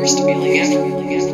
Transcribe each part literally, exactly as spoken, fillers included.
first feeling ever.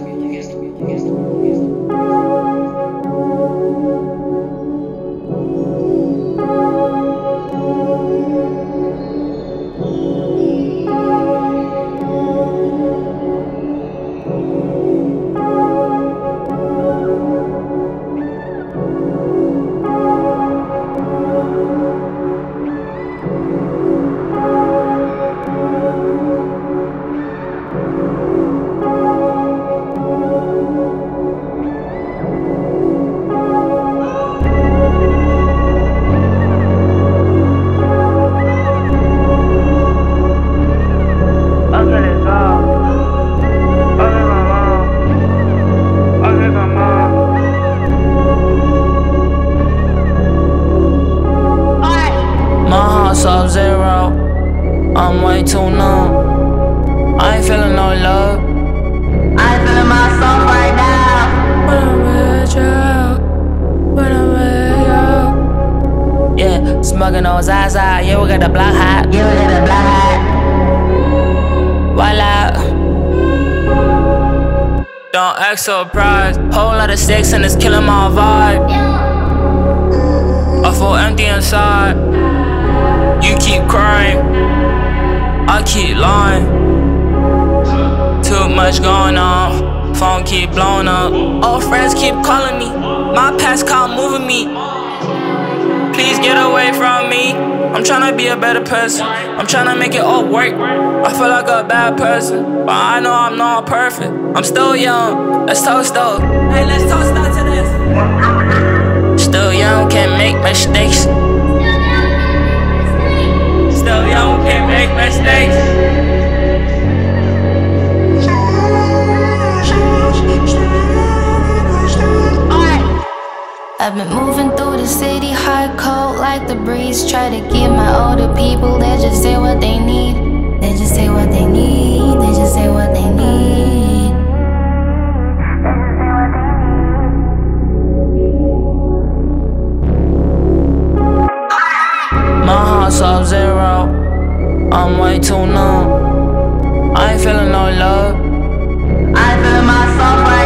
Sub-zero, I'm way too numb. I ain't feeling no love. I ain't feeling myself right now. When I'm with you, when I'm with you. Yeah, smoking on Zaza, yeah, we got the block hot. Yeah, we got the block hot. Voila. Don't act surprised. Whole lot of sex and it's killing my vibe. I feel empty inside. You keep crying, I keep lying. Too much going on, phone keep blowing up. Old friends keep calling me, my past can't moving me. Please get away from me. I'm tryna be a better person, I'm tryna make it all work. I feel like a bad person, but I know I'm not perfect. I'm still young, let's toast up. Hey, let's toast up to this. Still young, can't make mistakes. Still young, can't make mistakes. I've been moving through the city, hot cold like the breeze. Try to give my older people, they just say what they need. They just say what they need, they just say what they need. My heart's sub-zero, I'm way too numb. I ain't feeling no love. I ain't feeling myself right